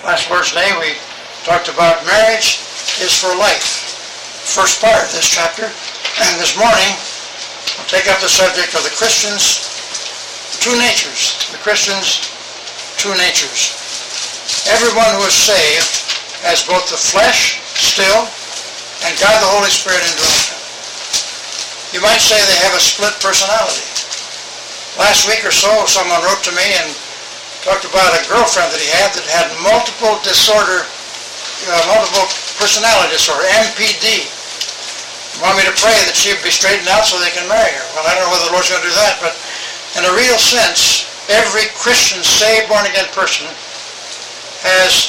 Last Lord's Day we talked about marriage is for life. First part of this chapter. And this morning we'll take up the subject of the Christian's two natures. The Christian's two natures. Everyone who is saved has both the flesh still and God the Holy Spirit indwelling them. You might say they have a split personality. Last week or so someone wrote to me and talked about a girlfriend that he had multiple personality disorder, MPD. Want me to pray that she would be straightened out so they can marry her. Well, I don't know whether the Lord's going to do that, but in a real sense, every Christian, saved, born-again person has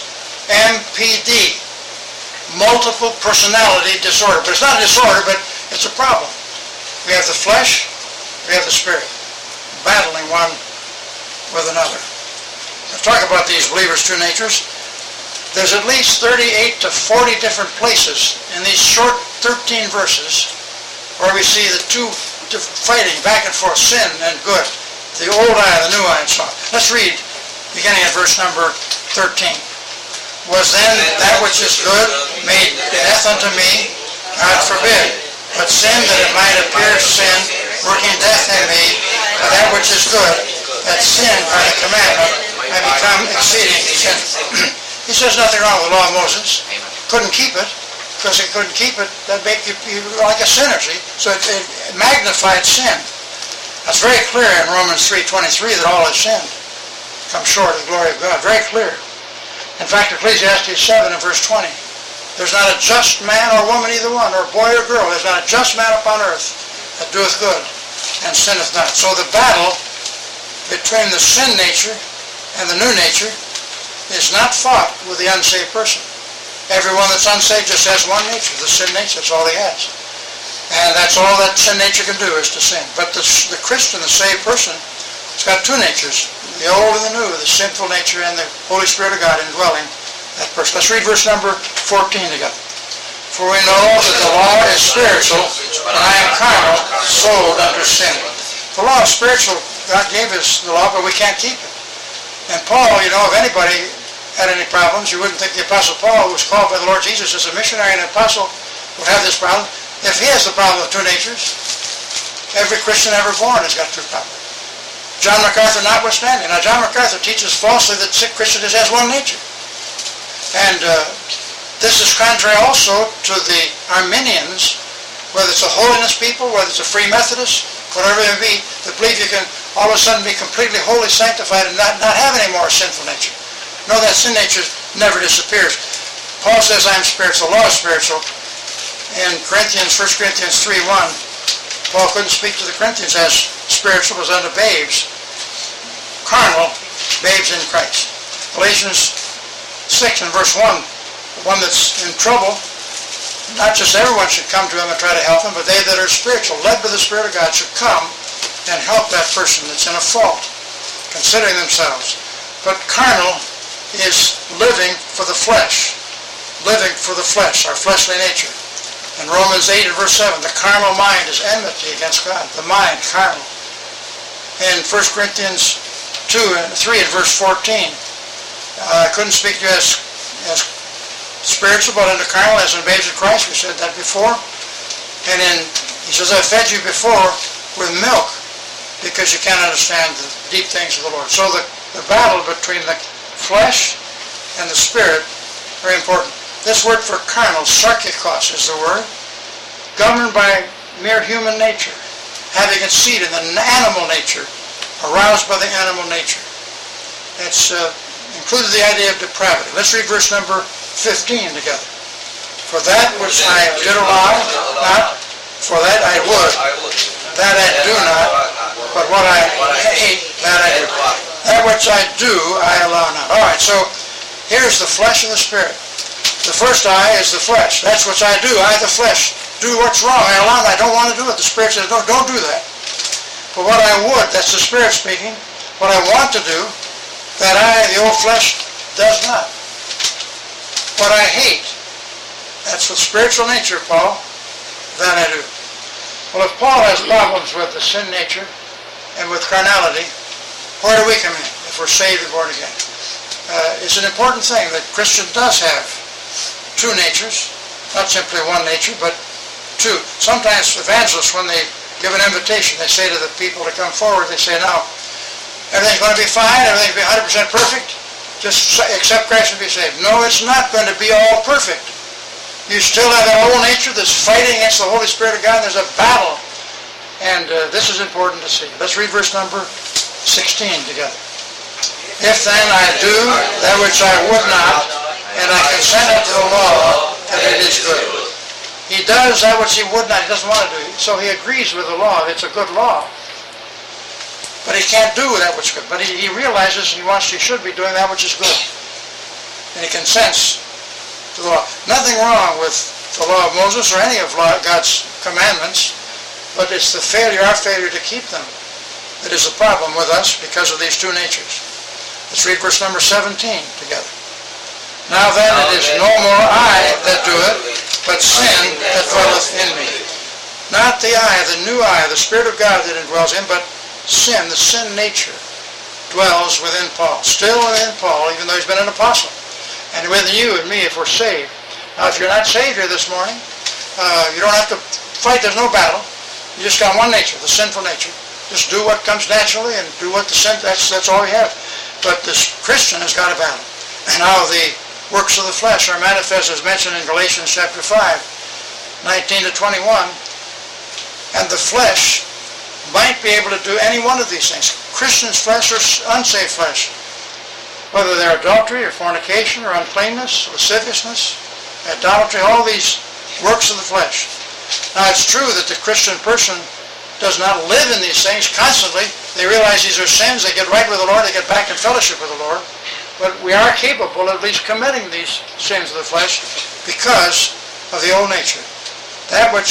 MPD, multiple personality disorder. But it's not a disorder, but it's a problem. We have the flesh, we have the spirit, battling one with another. Let's talk about these believers' two natures. There's at least 38 to 40 different places in these short 13 verses where we see the two fighting back and forth, sin and good, the old eye, the new eye, and so on. Let's read, beginning at verse number 13. Was then that which is good made death unto me? God forbid. But sin, that it might appear sin, working death in me, by that which is good, that sin by the commandment may become exceeding sinful. He says nothing wrong with the law of Moses. Couldn't keep it, because he couldn't keep it. That'd make you like a sinner, see? So it magnified sin. That's very clear in Romans 3:23 that all have sinned, come short of the glory of God. Very clear. In fact, Ecclesiastes 7 and verse 20. There's not a just man or woman, either one, or boy or girl. There's not a just man upon earth that doeth good and sinneth not. So the battle between the sin nature and the new nature is not fought with the unsaved person. Everyone that's unsaved just has one nature, the sin nature. That's all he has. And that's all that sin nature can do is to sin. But the Christian, the saved person, has got two natures, the old and the new, the sinful nature and the Holy Spirit of God indwelling that person. Let's read verse number 14 together. For we know that the law is spiritual, and I am carnal, sold under sin. The law is spiritual. God gave us the law, but we can't keep it. And Paul, if anybody had any problems, you wouldn't think the Apostle Paul, who was called by the Lord Jesus as a missionary and an apostle, would have this problem. If he has the problem of two natures, every Christian ever born has got two problems. John MacArthur notwithstanding. Now, John MacArthur teaches falsely that sick Christian just has one nature. And this is contrary also to the Arminians, whether it's a holiness people, whether it's a free Methodist, whatever it may be, that believe you can all of a sudden be completely holy, sanctified, and not have any more sinful nature. No, that sin nature never disappears. Paul says, I'm spiritual, the law is spiritual. In 1 Corinthians 3:1, Paul couldn't speak to the Corinthians as spiritual as unto babes, carnal, babes in Christ. Galatians 6 and verse 1, the one that's in trouble, not just everyone should come to him and try to help him, but they that are spiritual, led by the Spirit of God, should come and help that person that's in a fault, considering themselves. But carnal is living for the flesh, our fleshly nature. In Romans 8 and verse 7, the carnal mind is enmity against God. The mind, carnal. In 1 Corinthians 2 and 3 and verse 14, I couldn't speak to you as spiritual, but unto carnal, as in babes of Christ. We said that before. And he says, I fed you before with milk, because you can't understand the deep things of the Lord. So the battle between the flesh and the spirit, very important. This word for carnal, sarkikos is the word, governed by mere human nature, having its seat in the animal nature, aroused by the animal nature. It's included the idea of depravity. Let's read verse number 15 together. For that which I did allow not, for that I would, that I do not, but what I hate, that I do. That which I do, I allow not. All right, so here's the flesh and the spirit. The first I is the flesh. That's what I do. I, the flesh, do what's wrong. I allow that. I don't want to do it. The spirit says, don't do that. But what I would, that's the spirit speaking, what I want to do, that I, the old flesh, does not. What I hate, that's the spiritual nature, Paul, that I do. Well, if Paul has problems with the sin nature and with carnality, where do we come in if we're saved and born again? It's an important thing that Christian does have two natures, not simply one nature, but two. Sometimes evangelists, when they give an invitation, they say to the people to come forward, they say, now, everything's going to be fine, everything's going to be 100% perfect, just accept Christ and be saved. No, it's not going to be all perfect. You still have that old nature that's fighting against the Holy Spirit of God, and there's a battle. And this is important to see. Let's read verse number 16 together. If then I do that which I would not, and I consent unto the law, that it is good. He does that which he would not, he doesn't want to do. So he agrees with the law. It's a good law. But he can't do that which is good. But he realizes he should be doing that which is good. And he consents to the law. Nothing wrong with the law of Moses or any of God's commandments, but it's our failure to keep them that is the problem with us because of these two natures. Let's read verse number 17 together. Now then it is no more I that do it, but sin that dwelleth in me. Not the I, the new I, the Spirit of God that indwells him, but sin, the sin nature, dwells within Paul. Still within Paul, even though he's been an apostle. And within you and me if we're saved. Now if you're not saved here this morning, you don't have to fight, there's no battle. You just got one nature, the sinful nature. Just do what comes naturally and do what the sin, that's all you have. But this Christian has got a battle. And now the works of the flesh are manifest as mentioned in Galatians chapter 5, 19 to 21. And the flesh might be able to do any one of these things. Christian's flesh or unsaved flesh. Whether they're adultery or fornication or uncleanness, lasciviousness, idolatry, all these works of the flesh. Now it's true that the Christian person does not live in these things constantly. They realize these are sins, they get right with the Lord, they get back in fellowship with the Lord. But we are capable of at least committing these sins of the flesh because of the old nature. That which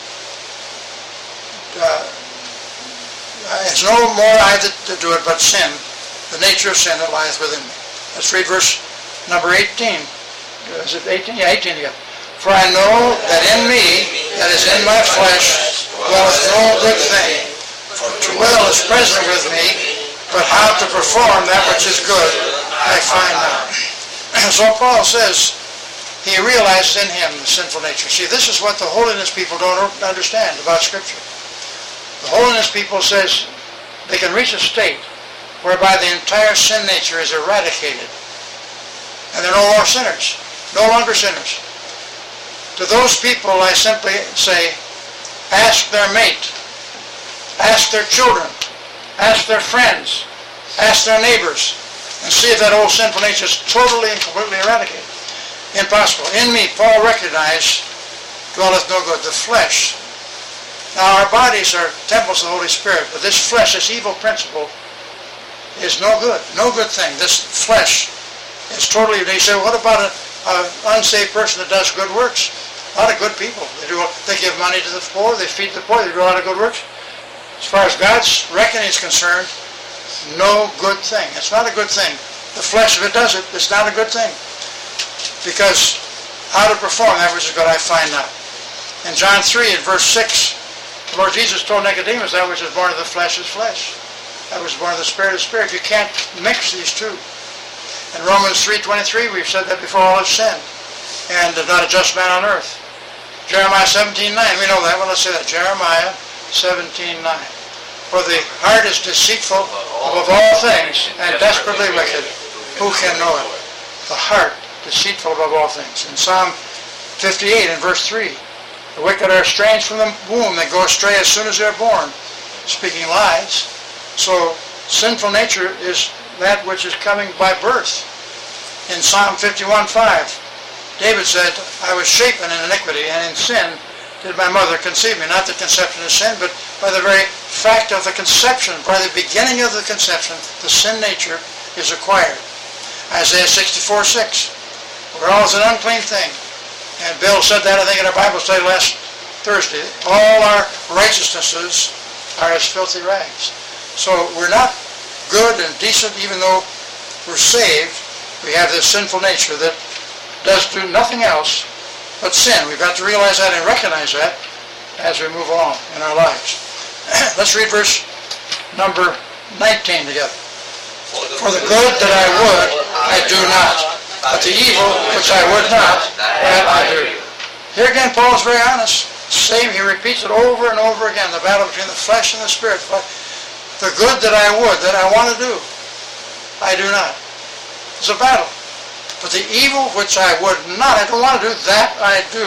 it's no more I that do it, but sin, the nature of sin that lieth within me. Let's read verse number 18. Is it 18? Yeah, 18 again. For I know that in me, that is in my flesh, dwelleth no good thing. For to will is present with me, but how to perform that which is good, I find not. So Paul says, he realized in him the sinful nature. See, this is what the holiness people don't understand about Scripture. The holiness people says they can reach a state whereby the entire sin nature is eradicated. And they're no more sinners, no longer sinners. To those people, I simply say, ask their mate, ask their children, ask their friends, ask their neighbors, and see if that old sinful nature is totally and completely eradicated. Impossible. In me, Paul recognized, dwelleth no good, the flesh. Now our bodies are temples of the Holy Spirit, but this flesh, this evil principle, is no good thing. This flesh is totally, they say, what about an unsaved person that does good works? A lot of good people. They give money to the poor, they feed the poor, they do a lot of good works. As far as God's reckoning is concerned, no good thing. It's not a good thing. The flesh, if it does it, it's not a good thing. Because how to perform that which is good, I find not. In John 3, in verse 6, the Lord Jesus told Nicodemus, that which is born of the flesh is flesh. That which is born of the Spirit is spirit. You can't mix these two. In Romans 3:23, we've said that before all have sinned, and there's not a just man on earth. Jeremiah 17:9, we know that. Well, let's say that. Jeremiah 17:9. For the heart is deceitful above all things, and desperately wicked. Who can know it? The heart, deceitful above all things. In Psalm 58, in verse 3, the wicked are estranged from the womb. They go astray as soon as they're born, speaking lies. So, sinful nature is that which is coming by birth. In Psalm 51:5, David said, I was shapen in iniquity, and in sin did my mother conceive me. Not that conception is sin, but by the very fact of the conception, by the beginning of the conception, the sin nature is acquired. Isaiah 64:6, we're all an unclean thing. And Bill said that, I think, in our Bible study last Thursday. All our righteousnesses are as filthy rags. So we're not good and decent, even though we're saved. We have this sinful nature that does do nothing else but sin. We've got to realize that and recognize that as we move along in our lives. Let's read verse number 19 together. For the good that I would, I do not. But the evil which I would not, that I do. Here again, Paul is very honest. Same, he repeats it over and over again, the battle between the flesh and the spirit. The good that I would, that I want to do, I do not. It's a battle. But the evil which I would not, I don't want to do, that I do.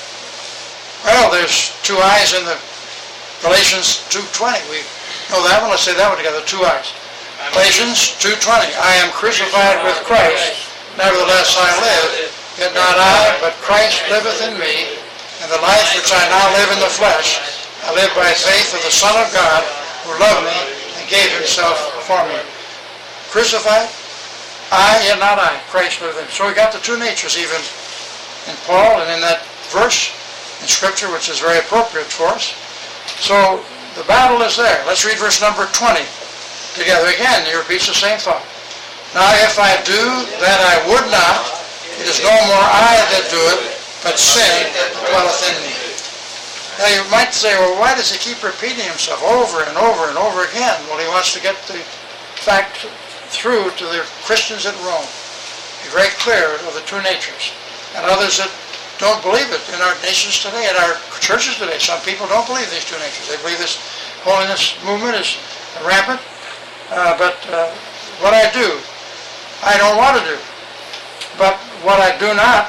Well, there's two I's in the Galatians 2:20. We know that one. Let's say that one together, two I's. Galatians 2:20. I am crucified with Christ. Nevertheless I live, yet not I, but Christ liveth in me. And the life which I now live in the flesh, I live by faith of the Son of God, who loved me and gave himself for me. Crucified, I, yet not I. Christ liveth in me. So we got the two natures even in Paul and in that verse in Scripture, which is very appropriate for us. So the battle is there. Let's read verse number 20 together again. He repeats the same thought. Now if I do that I would not, it is no more I that do it, but sin dwelleth in me. Now you might say, well, why does he keep repeating himself over and over and over again? Well, he wants to get the fact through to the Christians at Rome. Be very clear of the two natures. And others that don't believe it in our nations today, in our churches today. Some people don't believe these two natures. They believe this holiness movement is rampant. But what I do, I don't want to do. But what I do not,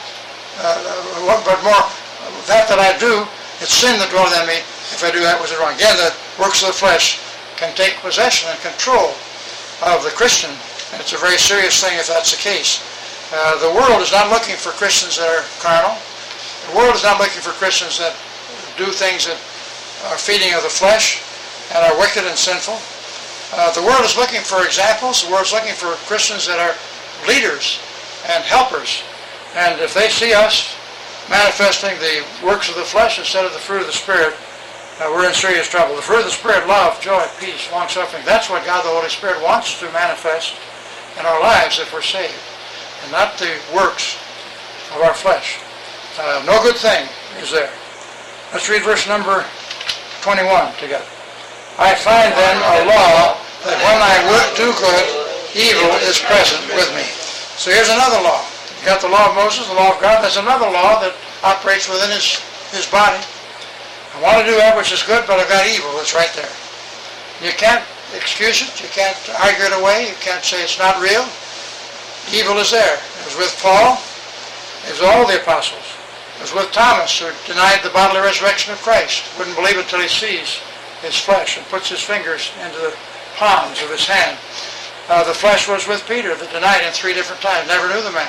but more, that I do, it's sin that dwelleth in me if I do that which is wrong. Again, the works of the flesh can take possession and control of the Christian. And it's a very serious thing if that's the case. The world is not looking for Christians that are carnal. The world is not looking for Christians that do things that are feeding of the flesh and are wicked and sinful. The world is looking for examples. The world is looking for Christians that are leaders and helpers. And if they see us manifesting the works of the flesh instead of the fruit of the Spirit, we're in serious trouble. The fruit of the Spirit, love, joy, peace, long-suffering, that's what God the Holy Spirit wants to manifest in our lives if we're saved, and not the works of our flesh. No good thing is there. Let's read verse number 21 together. I find then a law that when I would do good, evil is present with me. So here's another law. You got the law of Moses, the law of God. There's another law that operates within his body. I want to do that which is good, but I've got evil that's right there. You can't excuse it. You can't argue it away. You can't say it's not real. Evil is there. It was with Paul. It was all the apostles. It was with Thomas, who denied the bodily resurrection of Christ. Wouldn't believe it until he sees his flesh and puts his fingers into the palms of his hand. The flesh was with Peter, that denied him 3 different times. Never knew the man.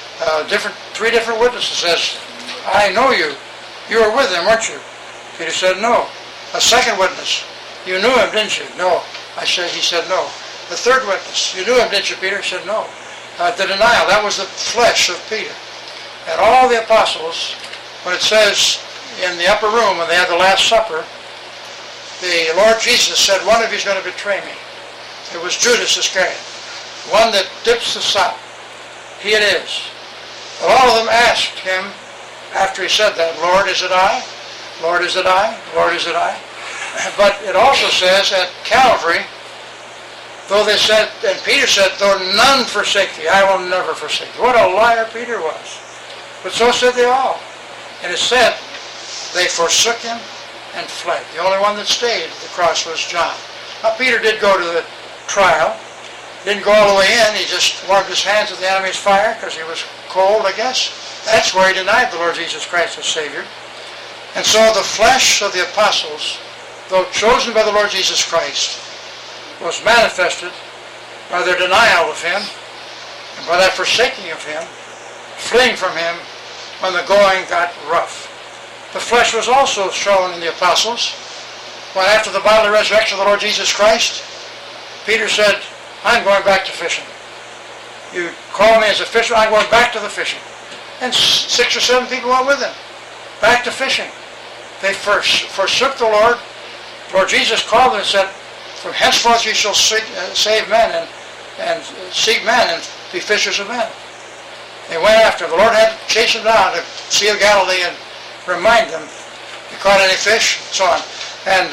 3 different witnesses says, I know you. You were with him, weren't you? Peter said, no. A second witness, you knew him, didn't you? No. He said, no. The third witness, you knew him, didn't you, Peter? He said, no. The denial, that was the flesh of Peter. And all the apostles, when it says in the upper room, when they had the Last Supper, the Lord Jesus said, one of you is going to betray me. It was Judas Iscariot, one that dips the sop. He it is. But all of them asked him, after he said that, Lord, is it I? Lord, is it I? Lord, is it I? But it also says at Calvary, though they said, and Peter said, though none forsake thee, I will never forsake thee. What a liar Peter was. But so said they all. And it said, they forsook him and fled. The only one that stayed at the cross was John. Now Peter did go to the trial. Didn't go all the way in. He just warmed his hands at the enemy's fire because he was cold, I guess. That's where he denied the Lord Jesus Christ as Savior. And so the flesh of the apostles, though chosen by the Lord Jesus Christ, was manifested by their denial of him and by that forsaking of him, fleeing from him when the going got rough. The flesh was also shown in the apostles when after the bodily resurrection of the Lord Jesus Christ, Peter said, I'm going back to fishing. You call me as a fisher, I'm going back to the fishing. And 6 or 7 people went with him, back to fishing. They forsook the Lord. Lord Jesus called them and said, from henceforth you shall save men and seek men and be fishers of men. They went after him. The Lord had to chase them down to Sea of Galilee and remind them, you caught any fish? And so on. And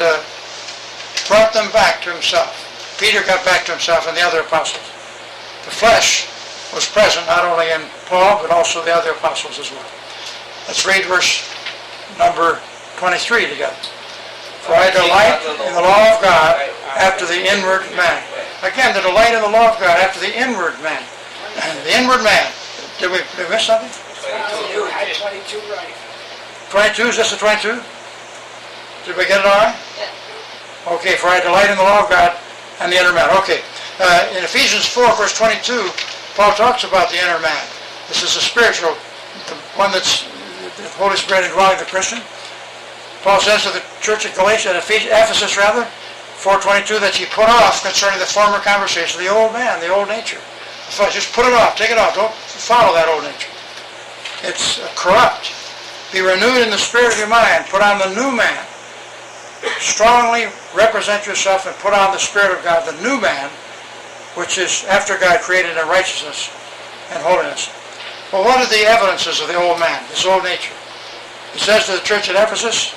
brought them back to himself. Peter got back to himself and the other apostles. The flesh was present not only in Paul, but also the other apostles as well. Let's read verse number 23 together. For I delight in the law of God after the inward man. Again, the delight in the law of God after the inward man. And the inward man. Did we miss something? 22. I had 22 right. 22? Is this the 22? Did we get it all right? Yeah. Okay, for I delight in the law of God and the inner man. Okay. In Ephesians 4, verse 22, Paul talks about the inner man. This is a spiritual, the one that's the Holy Spirit indwelling the Christian. Paul says to the church at Galatia, Ephesus rather, 4:22, that ye put off concerning the former conversation, the old man, the old nature. So just put it off, take it off. Don't follow that old nature. It's corrupt. Be renewed in the spirit of your mind. Put on the new man. Strongly represent yourself and put on the Spirit of God, the new man, which is after God created in righteousness and holiness. Well, what are the evidences of the old man, this old nature? He says to the church at Ephesus,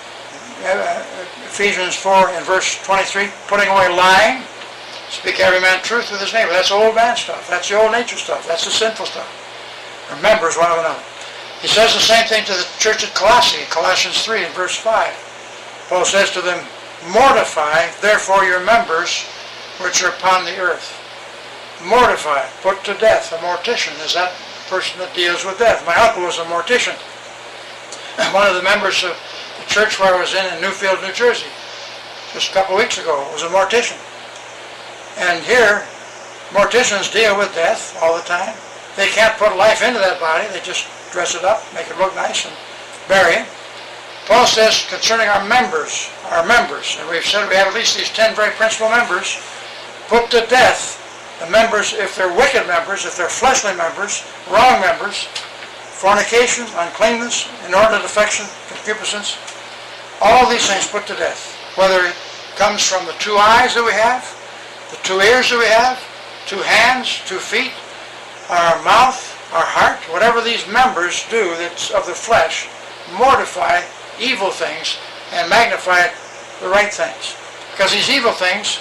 Ephesians 4 in verse 23, putting away lying, speak every man truth with his neighbor. That's old man stuff. That's the old nature stuff. That's the sinful stuff. Members one of another. He says the same thing to the church at Colossae, Colossians 3 in verse 5. Paul says to them, mortify therefore your members which are upon the earth. Mortify, put to death. A mortician is that person that deals with death. My uncle was a mortician. One of the members of the church where I was in Newfield, New Jersey, just a couple of weeks ago, was a mortician. And here, morticians deal with death all the time. They can't put life into that body. They just dress it up, make it look nice, and bury it. Paul says concerning our members, and we've said we have at least these 10 very principal members, put to death the members, if they're wicked members, if they're fleshly members, wrong members, fornication, uncleanness, inordinate affection, concupiscence, all these things put to death. Whether it comes from the 2 eyes that we have, the 2 ears that we have, 2 hands, 2 feet, our mouth, our heart, whatever these members do that's of the flesh, mortify evil things and magnify the right things. Because these evil things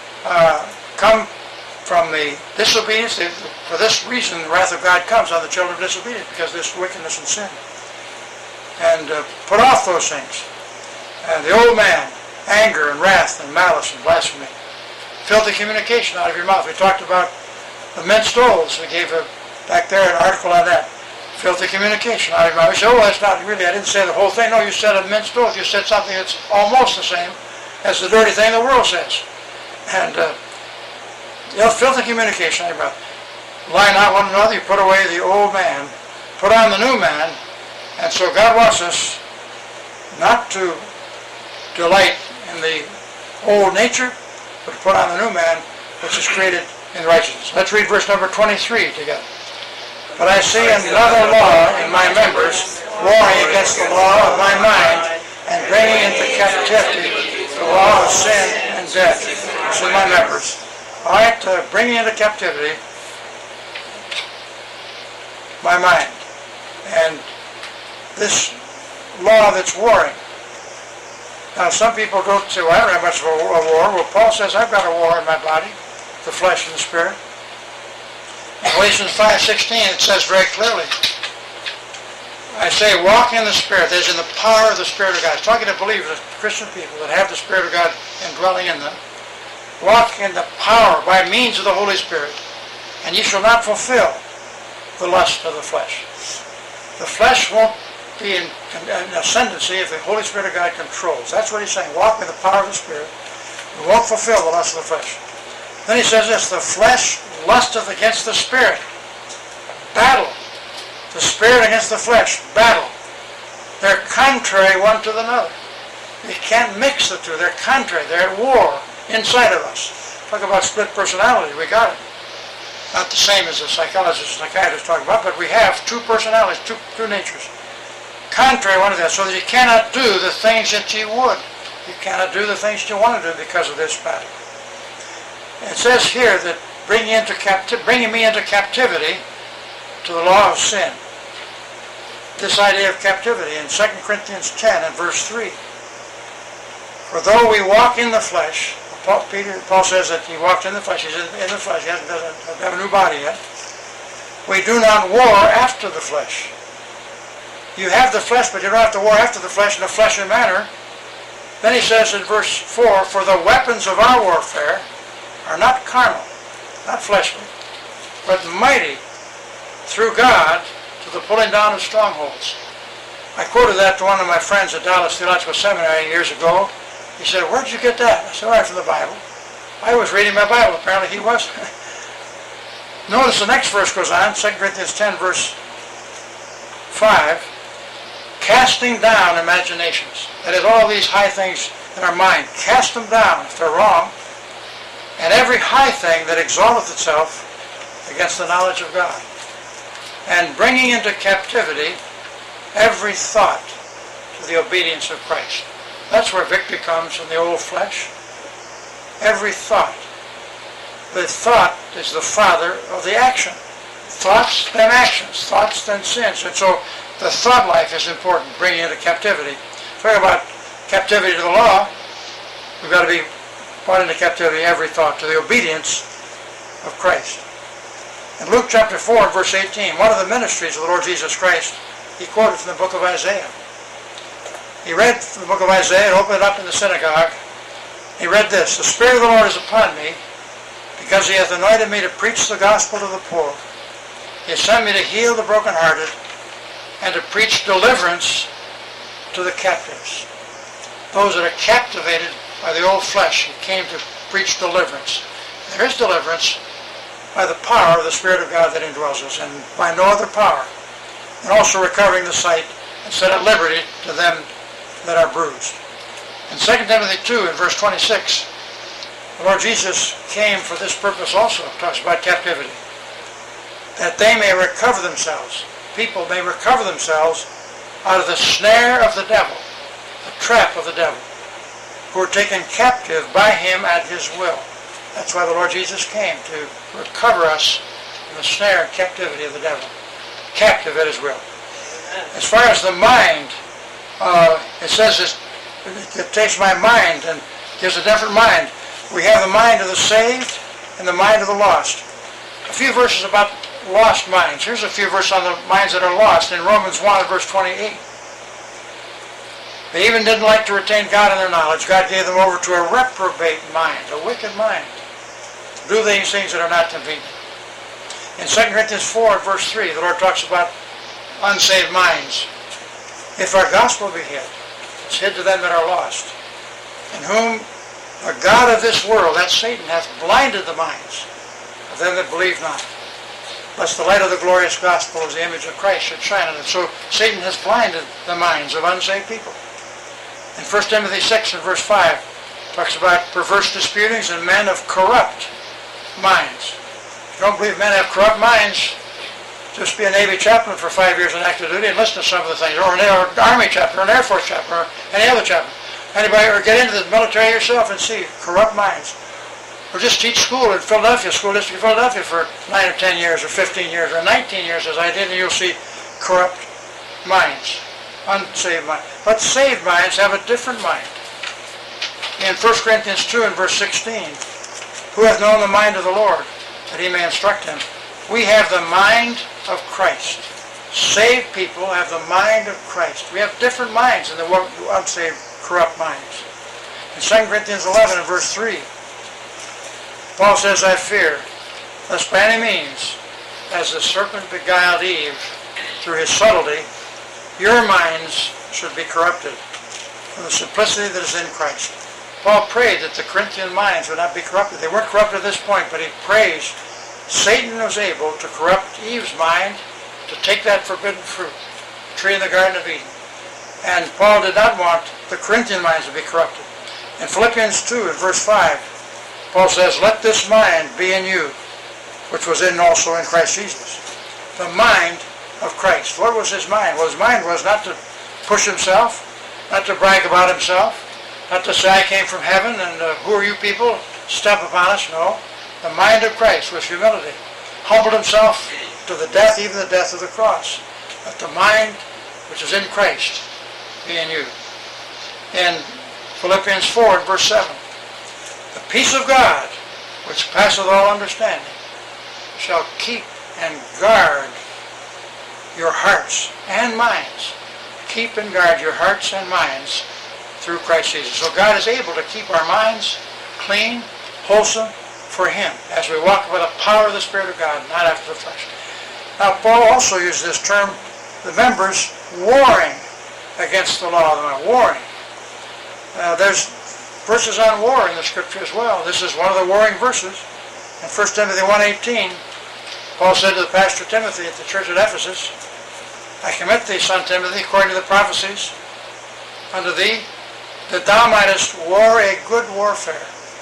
come from the disobedience. For this reason, the wrath of God comes on the children of disobedience, because of this wickedness and sin. And put off those things. And the old man, anger and wrath and malice and blasphemy. Filthy communication out of your mouth. We talked about the minced oaths. We gave back there an article on that. Filthy communication out of your mouth. We said, oh, that's not really, I didn't say the whole thing. No, you said a minced oath. You said something that's almost the same as the dirty thing the world says. And filthy communication out of your mouth. Lie not one another. You put away the old man. Put on the new man. And so God wants us not to delight in the old nature, but to put on the new man, which is created in righteousness. Let's read verse number 23 together. But I see another law in my members, warring against the law of my mind, and bringing into captivity the law of sin and death. It's in my members. All right, bringing into captivity my mind. And this law that's warring. Now, some people don't say, well, I don't have much of a war. Well, Paul says, I've got a war in my body, the flesh and the spirit. In Galatians 5:16, it says very clearly, I say, walk in the Spirit. That is, in the power of the Spirit of God. It's talking to believers, Christian people that have the Spirit of God indwelling in them. Walk in the power by means of the Holy Spirit, and ye shall not fulfill the lust of the flesh. The flesh won't be in ascendancy if the Holy Spirit of God controls. That's what he's saying. Walk in the power of the Spirit. We won't fulfill the lust of the flesh. Then he says this, the flesh lusteth against the Spirit. Battle. The Spirit against the flesh. Battle. They're contrary one to another. You can't mix the two. They're contrary. They're at war inside of us. Talk about split personality. We got it. Not the same as the psychologist and psychiatrist talk about, but we have 2 personalities, two natures. Contrary one to that, so that you cannot do the things that you would. You cannot do the things you want to do because of this battle. It says here that bringing me into captivity to the law of sin. This idea of captivity in 2 Corinthians 10 and verse 3. For though we walk in the flesh, Paul says that he walked in the flesh. He's in the flesh. He doesn't have a new body yet. we do not war after the flesh. You have the flesh, but you don't have to war after the flesh in a fleshly manner. Then he says in verse 4, for the weapons of our warfare are not carnal, not fleshly, but mighty through God to the pulling down of strongholds. I quoted that to one of my friends at Dallas Theological Seminary years ago. He said, where'd you get that? I said, right from the Bible. I was reading my Bible. Apparently he wasn't. Notice the next verse goes on, 2 Corinthians 10, verse 5. Casting down imaginations. That is, all these high things in our mind. Cast them down if they're wrong. And every high thing that exalteth itself against the knowledge of God. And bringing into captivity every thought to the obedience of Christ. That's where victory comes from the old flesh. Every thought. The thought is the father of the action. Thoughts, then actions. Thoughts, then sins. And so the thought life is important, bringing into captivity. Talking about captivity to the law, we've got to be brought into captivity every thought to the obedience of Christ. In Luke chapter 4, verse 18, one of the ministries of the Lord Jesus Christ, he quoted from the book of Isaiah. He read from the book of Isaiah and opened it up in the synagogue. He read this, the Spirit of the Lord is upon me, because he hath anointed me to preach the gospel to the poor. He has sent me to heal the brokenhearted, and to preach deliverance to the captives. Those that are captivated by the old flesh, he came to preach deliverance. There is deliverance by the power of the Spirit of God that indwells us, and by no other power. And also recovering the sight and set at liberty to them that are bruised. In 2 Timothy 2, in verse 26, the Lord Jesus came for this purpose also. It talks about captivity. That they may recover themselves. People may recover themselves out of the snare of the devil, the trap of the devil, who are taken captive by him at his will. That's why the Lord Jesus came, to recover us from the snare and captivity of the devil. Captive at his will. As far as the mind, it says it takes my mind and gives a different mind. We have the mind of the saved and the mind of the lost. A few verses about lost minds. Here's a few verses on the minds that are lost in Romans 1 verse 28. They even didn't like to retain God in their knowledge. God gave them over to a reprobate mind, a wicked mind. Do these things that are not convenient. In 2 Corinthians 4 verse 3, the Lord talks about unsaved minds. If our gospel be hid, it's hid to them that are lost, in whom the God of this world, that Satan, hath blinded the minds of them that believe not, lest the light of the glorious gospel as the image of Christ should shine on them. So Satan has blinded the minds of unsaved people. In 1 Timothy 6 and verse 5, talks about perverse disputings and men of corrupt minds. If you don't believe men have corrupt minds, just be a Navy chaplain for 5 years on active duty and listen to some of the things, or an Army chaplain, or an Air Force chaplain, or any other chaplain. Anybody, or get into the military yourself and see corrupt minds. Or just teach school in Philadelphia, school district of Philadelphia for 9 or 10 years, or 15 years, or 19 years as I did, and you'll see corrupt minds, unsaved minds. But saved minds have a different mind. In 1 Corinthians 2 and verse 16, who hath known the mind of the Lord, that he may instruct him? We have the mind of Christ. Saved people have the mind of Christ. We have different minds than the unsaved, corrupt minds. In 2 Corinthians 11 and verse 3, Paul says, I fear, lest by any means, as the serpent beguiled Eve through his subtlety, your minds should be corrupted from the simplicity that is in Christ. Paul prayed that the Corinthian minds would not be corrupted. They weren't corrupted at this point, but he prays Satan was able to corrupt Eve's mind to take that forbidden fruit, the tree in the Garden of Eden. And Paul did not want the Corinthian minds to be corrupted. In Philippians 2 and verse 5, Paul says, let this mind be in you, which was also in Christ Jesus. The mind of Christ. What was his mind? Well, his mind was not to push himself, not to brag about himself, not to say I came from heaven and who are you people? Step upon us. No. The mind of Christ was humility. Humbled himself to the death, even the death of the cross. Let the mind which is in Christ be in you. In Philippians 4 verse 7, the peace of God, which passeth all understanding, shall keep and guard your hearts and minds. Keep and guard your hearts and minds through Christ Jesus. So God is able to keep our minds clean, wholesome for Him as we walk by the power of the Spirit of God, not after the flesh. Now, Paul also used this term, the members warring against the law of the mind. Warring. There's verses on war in the Scripture as well. This is one of the warring verses. In 1 Timothy 1:18, Paul said to the pastor Timothy at the church at Ephesus, I commit thee, son Timothy, according to the prophecies, unto thee, that thou mightest war a good warfare.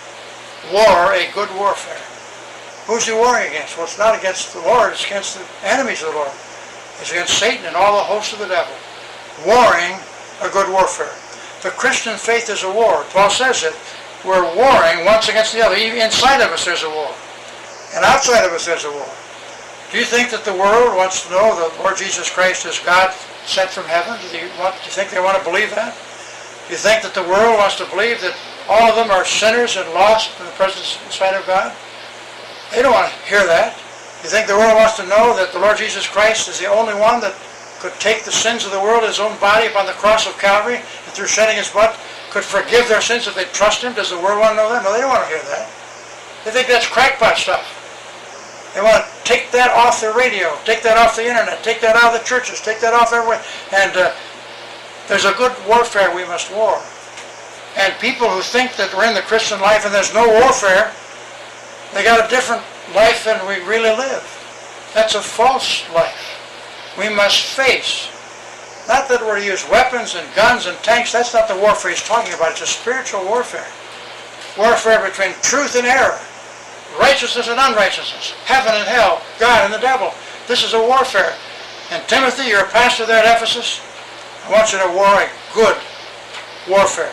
War a good warfare. Who's he warring against? Well, it's not against the Lord, it's against the enemies of the Lord. It's against Satan and all the hosts of the devil. Warring a good warfare. The Christian faith is a war. Paul says it. We're warring once against the other. Even inside of us there's a war. And outside of us there's a war. Do you think that the world wants to know that Lord Jesus Christ is God sent from heaven? Do you think they want to believe that? Do you think that the world wants to believe that all of them are sinners and lost in the presence and sight of God? They don't want to hear that. Do you think the world wants to know that the Lord Jesus Christ is the only one that could take the sins of the world in His own body upon the cross of Calvary, and through shedding His blood could forgive their sins if they trust Him? Does the world want to know that? No, they don't want to hear that. They think that's crackpot stuff. They want to take that off their radio, take that off the internet, take that out of the churches, take that off everywhere. And there's a good warfare we must war. And people who think that we're in the Christian life and there's no warfare, they got a different life than we really live. That's a false life. We must face. Not that we're to use weapons and guns and tanks. That's not the warfare he's talking about. It's a spiritual warfare. Warfare between truth and error. Righteousness and unrighteousness. Heaven and hell. God and the devil. This is a warfare. And Timothy, you're a pastor there at Ephesus. I want you to war a good warfare.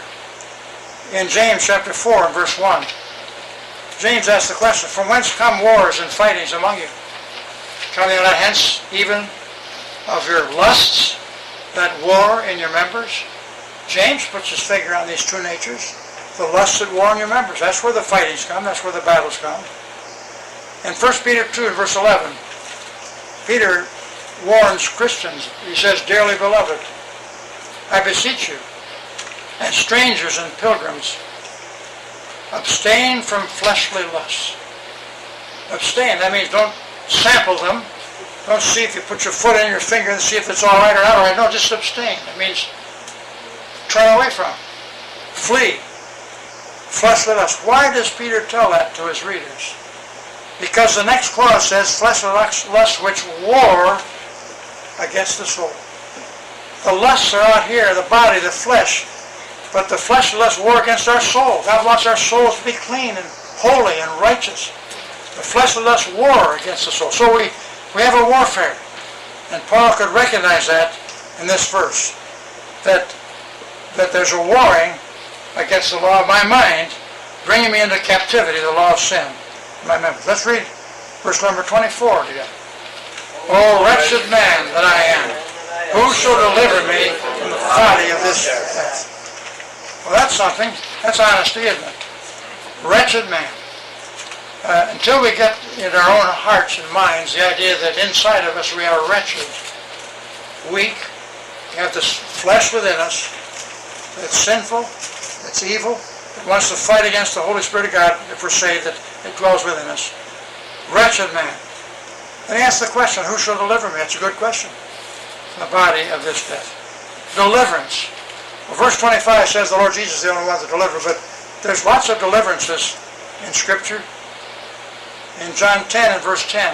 In James chapter 4 and verse 1, James asks the question, from whence come wars and fightings among you? Come they not hence even of your lusts that war in your members? James puts his finger on these two natures. The lusts that war in your members. That's where the fightings come. That's where the battles come. In 1 Peter 2 and verse 11, Peter warns Christians. He says, dearly beloved, I beseech you, as strangers and pilgrims, abstain from fleshly lusts. Abstain. That means don't sample them. Don't see if you put your foot in your finger and see if it's all right or not all right. No, just abstain. That means turn away from. Flee. Fleshly lust. Why does Peter tell that to his readers? Because the next clause says, fleshly lust which war against the soul. The lusts are out here, the body, the flesh. But the fleshly lust war against our soul. God wants our souls to be clean and holy and righteous. The fleshly lust war against the soul. So we have a warfare. And Paul could recognize that in this verse. That there's a warring against the law of my mind, bringing me into captivity, the law of sin in my members. Let's read verse number 24 together. O wretched man that I am, who shall deliver me from the body of this death? Well, that's something. That's honesty, isn't it? Wretched man. Until we get in our own hearts and minds the idea that inside of us we are wretched, weak, we have this flesh within us that's sinful, that's evil, that wants to fight against the Holy Spirit of God, if we're saved, that it dwells within us. Wretched man. Then he asks the question, who shall deliver me? That's a good question. The body of this death. Deliverance. Well, verse 25 says the Lord Jesus is the only one to deliver, but there's lots of deliverances in Scripture. In John 10 and verse 10,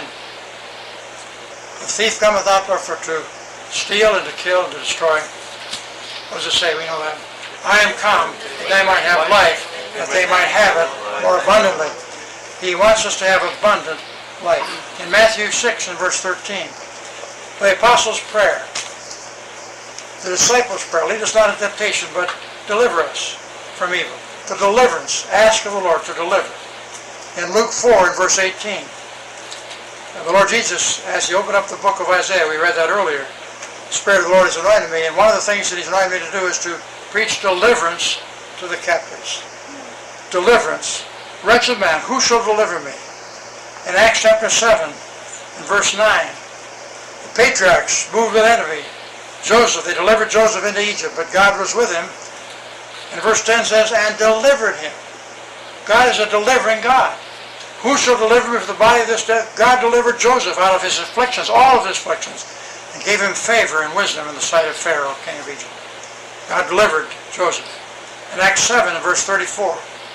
the thief cometh not but for to steal and to kill and to destroy. What does it say? We know that. I am come that they might have life, that they might have it more abundantly. He wants us to have abundant life. In Matthew 6 and verse 13, the apostles' prayer, the disciples' prayer, lead us not into temptation, but deliver us from evil. The deliverance, ask of the Lord to deliver. In Luke 4 and verse 18, the Lord Jesus, as he opened up the book of Isaiah, we read that earlier, the Spirit of the Lord has anointed me, and one of the things that he's anointed me to do is to preach deliverance to the captives. Deliverance. Wretched man, who shall deliver me? In Acts chapter 7 In verse 9, the patriarchs moved with envy. Joseph, they delivered Joseph into Egypt, but God was with him. And verse 10 says, and delivered him. God is a delivering God. Who shall deliver me from the body of this death? God delivered Joseph out of his afflictions, all of his afflictions, and gave him favor and wisdom in the sight of Pharaoh, king of Egypt. God delivered Joseph. In Acts 7 and verse 34,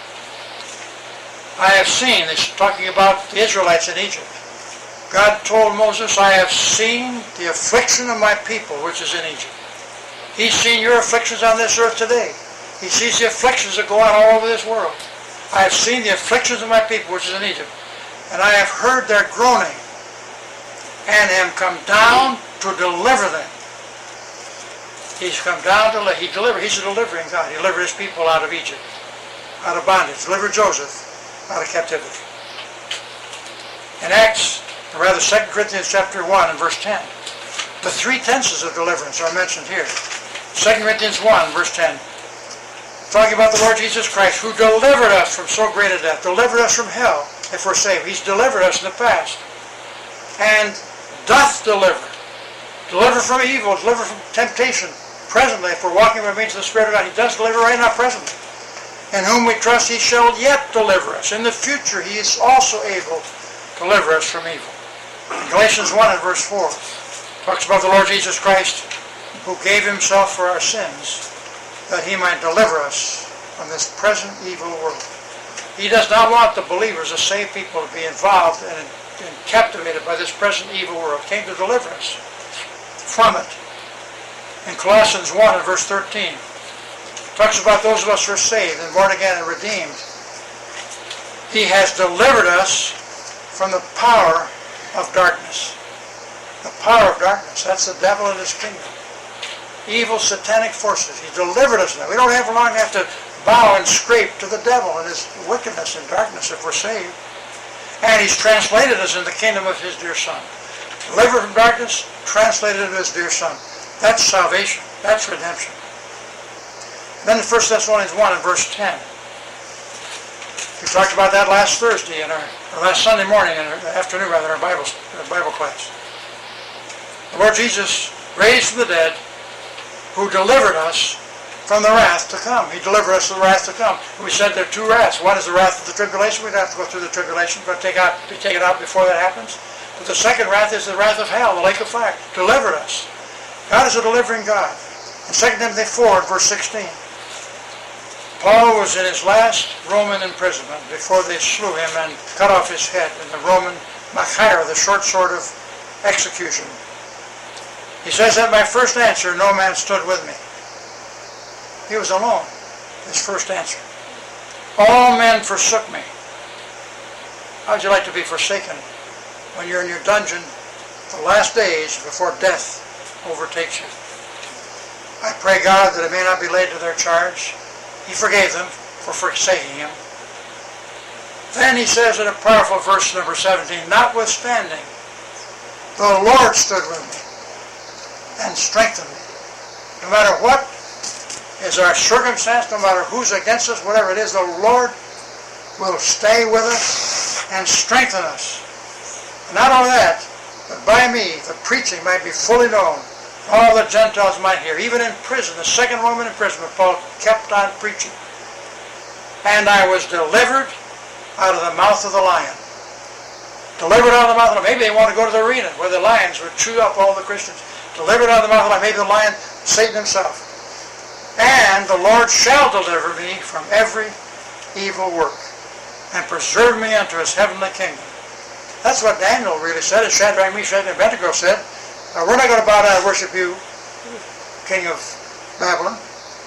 I have seen, this is talking about the Israelites in Egypt. God told Moses, I have seen the affliction of my people which is in Egypt. He's seen your afflictions on this earth today. He sees the afflictions that go on all over this world. I have seen the afflictions of my people which is in Egypt, and I have heard their groaning, and am come down to deliver them. He's come down to he's a delivering God. He delivered his people out of Egypt, out of bondage. Delivered Joseph out of captivity. In Acts, or rather 2 Corinthians chapter 1 and verse 10, the three tenses of deliverance are mentioned here. 2 Corinthians 1 verse 10, talking about the Lord Jesus Christ, who delivered us from so great a death, delivered us from hell, if we're saved. He's delivered us in the past. And doth deliver. Deliver from evil, deliver from temptation. Presently, if we're walking by means of the Spirit of God, he does deliver right now presently. In whom we trust, he shall yet deliver us. In the future, he is also able to deliver us from evil. In Galatians 1 and verse 4, talks about the Lord Jesus Christ, who gave himself for our sins, that he might deliver us from this present evil world. He does not want the believers, the saved people, to be involved and captivated by this present evil world. He came to deliver us from it. In Colossians 1 and verse 13, talks about those of us who are saved and born again and redeemed. He has delivered us from the power of darkness. The power of darkness, that's the devil and his kingdom. Evil satanic forces. He delivered us now. We don't have long have to bow and scrape to the devil and his wickedness and darkness if we're saved. And he's translated us in the kingdom of his dear Son. Delivered from darkness, translated into his dear Son. That's salvation. That's redemption. Then in 1 Thessalonians 1 and verse 10. We talked about that last Thursday, or last Sunday morning, in our afternoon rather, in our Bible class. The Lord Jesus raised from the dead, who delivered us from the wrath to come. He delivered us from the wrath to come. We said there are two wraths. One is the wrath of the tribulation. We don't have to go through the tribulation, but be taken out before that happens. But the second wrath is the wrath of hell, the lake of fire. Delivered us. God is a delivering God. In 2 Timothy 4, verse 16, Paul was in his last Roman imprisonment before they slew him and cut off his head in the Roman machaira, the short sword of execution. He says, at my first answer, no man stood with me. He was alone, his first answer. All men forsook me. How would you like to be forsaken when you're in your dungeon the last days before death overtakes you? I pray God that it may not be laid to their charge. He forgave them for forsaking him. Then he says in a powerful verse, number 17, notwithstanding, the Lord stood with me and strengthened me. No matter what is our circumstance, no matter who's against us, whatever it is, the Lord will stay with us and strengthen us. And not only that, but by me the preaching might be fully known. All the Gentiles might hear. Even in prison, the second Roman imprisonment, Paul kept on preaching. And I was delivered out of the mouth of the lion. Delivered out of the mouth of the lion. Maybe they want to go to the arena where the lions would chew up all the Christians. Delivered out of the mouth of the lion. Maybe the lion, Satan himself. And the Lord shall deliver me from every evil work and preserve me unto his heavenly kingdom. That's what Daniel really said, as Shadrach, Meshach, and Abednego said. We're not going to bow down and worship you, king of Babylon.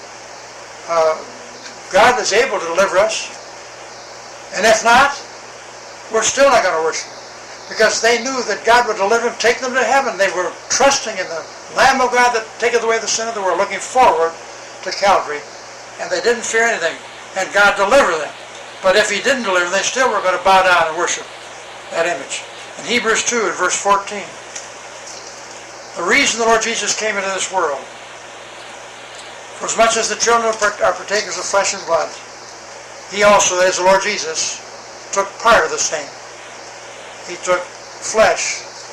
God is able to deliver us. And if not, we're still not going to worship him. Because they knew that God would deliver them, take them to heaven. They were trusting in the Lamb of God that taketh away the sin of the world, looking forward to Calvary. And they didn't fear anything. And God delivered them. But if he didn't deliver them, they still were going to bow down and worship that image. In Hebrews 2, in verse 14, the reason the Lord Jesus came into this world, for as much as the children are partakers of flesh and blood, he also, that is the Lord Jesus, took part of the same. He took flesh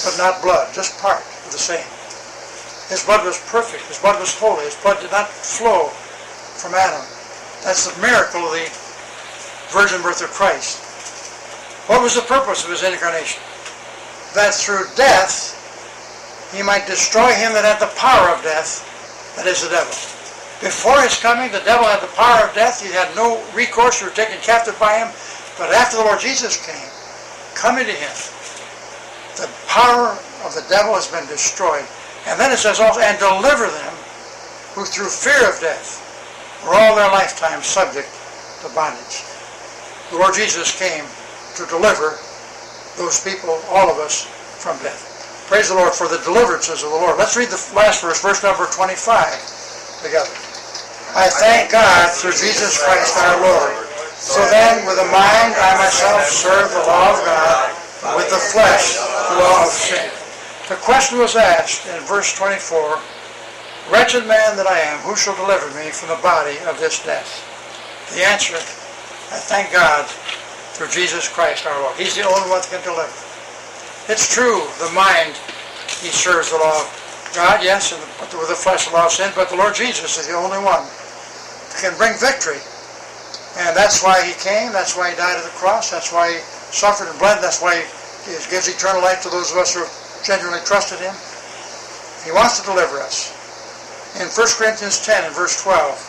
but not blood, just part of the same. His blood was perfect. His blood was holy. His blood did not flow from Adam. That's the miracle of the virgin birth of Christ. What was the purpose of his incarnation? That through death, he might destroy him that had the power of death, that is the devil. Before his coming, the devil had the power of death. He had no recourse. You were taken captive by him. But after the Lord Jesus came, coming to him, the power of the devil has been destroyed. And then it says also, and deliver them who through fear of death were all their lifetime subject to bondage. The Lord Jesus came to deliver those people, all of us, from death. Praise the Lord for the deliverances of the Lord. Let's read the last verse, verse number 25, together. I thank God through Jesus Christ our Lord. So then, with the mind, I myself serve the law of God, but with the flesh, the law of sin. The question was asked in verse 24, Wretched man that I am, who shall deliver me from the body of this death? The answer, I thank God through Jesus Christ our Lord. He's the only one that can deliver. It's true, the mind, he serves the law of God, yes, and with the flesh, the law of sin, but the Lord Jesus is the only one who can bring victory. And that's why he came, that's why he died on the cross, that's why he suffered and bled, that's why he gives eternal life to those of us who have genuinely trusted him. He wants to deliver us. In 1 Corinthians 10 and verse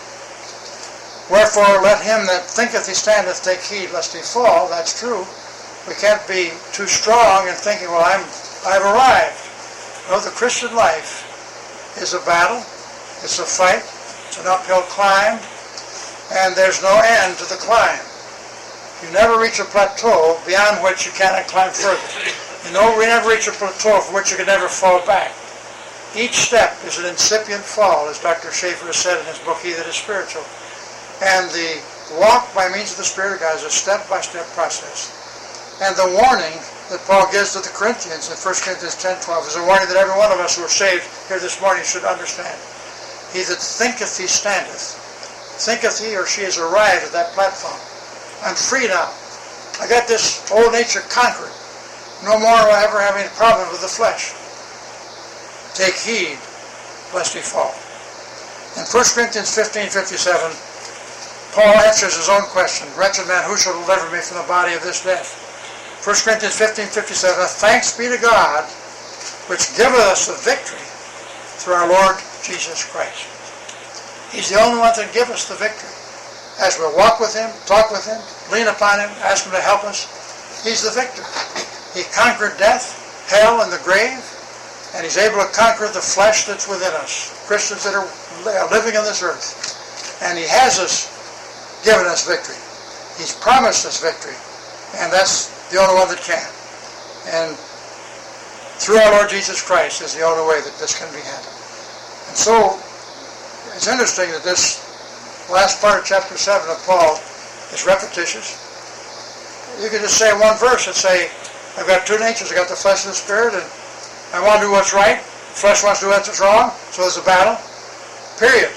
12, Wherefore let him that thinketh he standeth take heed lest he fall. That's true. We can't be too strong in thinking, well, I've arrived. No, the Christian life is a battle. It's a fight. It's an uphill climb. And there's no end to the climb. You never reach a plateau beyond which you cannot climb further. You know, we never reach a plateau from which you can never fall back. Each step is an incipient fall, as Dr. Schaefer has said in his book, He That Is Spiritual. And the walk by means of the Spirit of God is a step-by-step process. And the warning that Paul gives to the Corinthians in 1 Corinthians 10:12 is a warning that every one of us who are saved here this morning should understand. He that thinketh he standeth, thinketh he or she has arrived at that platform. I'm free now. I got this old nature conquered. No more will I ever have any problem with the flesh. Take heed lest he fall. In 1 Corinthians 15:57, Paul answers his own question, Wretched man, who shall deliver me from the body of this death? 1 Corinthians 15:57, Thanks be to God, which giveth us the victory through our Lord Jesus Christ. He's the only one that can give us the victory. As we walk with him, talk with him, lean upon him, ask him to help us, he's the victor. He conquered death, hell, and the grave, and he's able to conquer the flesh that's within us, Christians that are living on this earth. And he has given us victory. He's promised us victory, and that's the only one that can. And through our Lord Jesus Christ is the only way that this can be handled. And so, it's interesting that this last part of chapter 7 of Paul is repetitious. You could just say one verse and say, I've got two natures. I've got the flesh and the spirit, and I want to do what's right. The flesh wants to do what's wrong, so there's a battle. Period.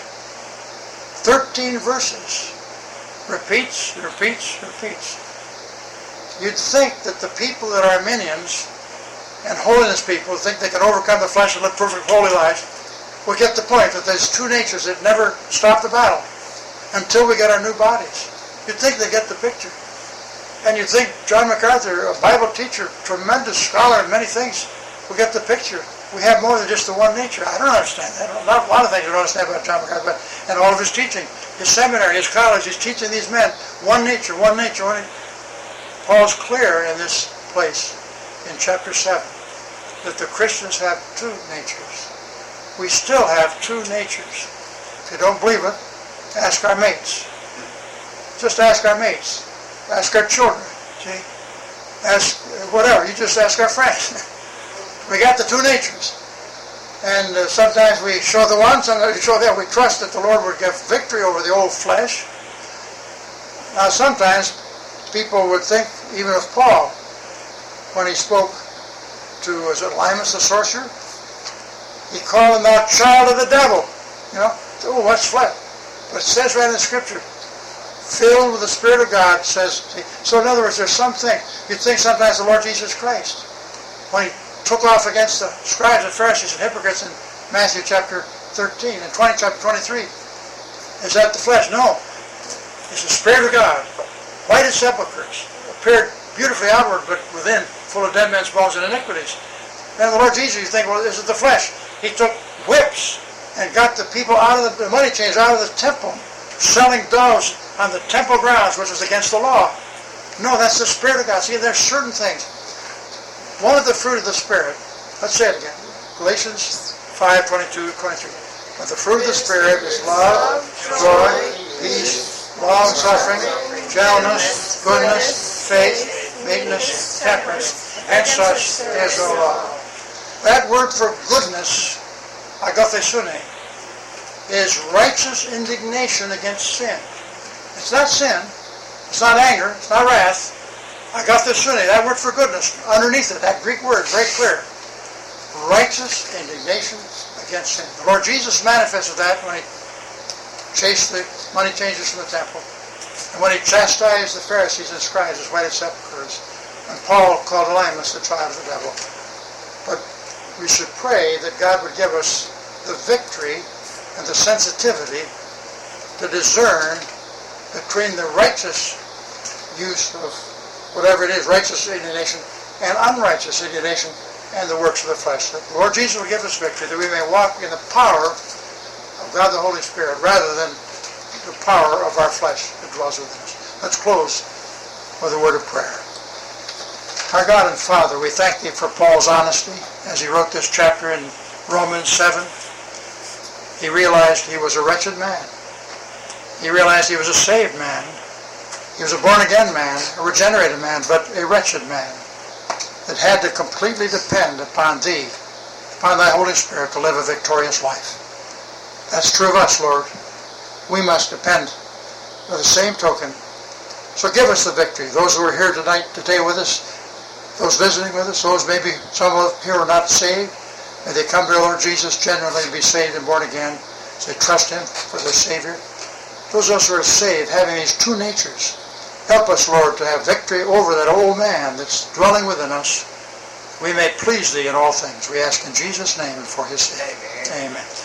13 verses. Repeats, repeats, repeats. You'd think that the people that are Arminians and holiness people think they can overcome the flesh and live perfect holy lives will get the point that there's two natures that never stop the battle until we get our new bodies. You'd think they get the picture. And you'd think John MacArthur, a Bible teacher, tremendous scholar in many things, will get the picture. We have more than just the one nature. I don't understand that. A lot of things I don't understand about John MacArthur, and all of his teaching, his seminary, his college, he's teaching these men one nature, one nature, one nature. Paul's clear in this place in chapter 7 that the Christians have two natures. We still have two natures. If you don't believe it, ask our mates. Just ask our mates. Ask our children. See? Ask whatever. You just ask our friends. We got the two natures. And sometimes we show the one, sometimes we show the other. We trust that the Lord would give victory over the old flesh. Now sometimes people would think, even of Paul, when he spoke to, was it Elymas the sorcerer? He called him thou child of the devil. You know, oh, what's flesh? But it says right in the Scripture, filled with the Spirit of God, says, so in other words, there's something, you'd think sometimes the Lord Jesus Christ, when he took off against the scribes and Pharisees and hypocrites in Matthew chapter 13 and chapter 23. Is that the flesh? No. It's the Spirit of God. White as sepulchres. Appeared beautifully outward, but within full of dead men's bones and iniquities. And the Lord Jesus, you think, well, is it the flesh? He took whips and got the people out of the money changers out of the temple, selling doves on the temple grounds, which was against the law. No, that's the Spirit of God. See, there's certain things. One of the fruit of the Spirit, let's say it again, Galatians 5:22-23. But the fruit of the Spirit is love, joy, peace, long-suffering, gentleness, goodness, faith, meekness, temperance, and such is no law. That word for goodness, agathosune, is righteous indignation against sin. It's not sin, it's not anger, it's not wrath. Agathosune, that word for goodness, underneath it, that Greek word, very clear. Righteous indignation against sin. The Lord Jesus manifested that when he chased the money changers from the temple, and when he chastised the Pharisees and scribes as white as sepulchres, and Paul called Elymas the child of the devil. But we should pray that God would give us the victory and the sensitivity to discern between the righteous use of whatever it is, righteous indignation and unrighteous indignation, and the works of the flesh. That the Lord Jesus will give us victory, that we may walk in the power of God the Holy Spirit rather than the power of our flesh that dwells within us. Let's close with a word of prayer. Our God and Father, we thank Thee for Paul's honesty as he wrote this chapter in Romans 7. He realized he was a wretched man. He realized he was a saved man. He was a born-again man, a regenerated man, but a wretched man that had to completely depend upon Thee, upon Thy Holy Spirit to live a victorious life. That's true of us, Lord. We must depend by the same token. So give us the victory. Those who are here today with us, those visiting with us, those maybe some of here are not saved, may they come to the Lord Jesus genuinely and be saved and born again. They trust Him for their Savior. Those of us who are saved, having these two natures, help us, Lord, to have victory over that old man that's dwelling within us. We may please Thee in all things. We ask in Jesus' name and for His sake. Amen. Amen.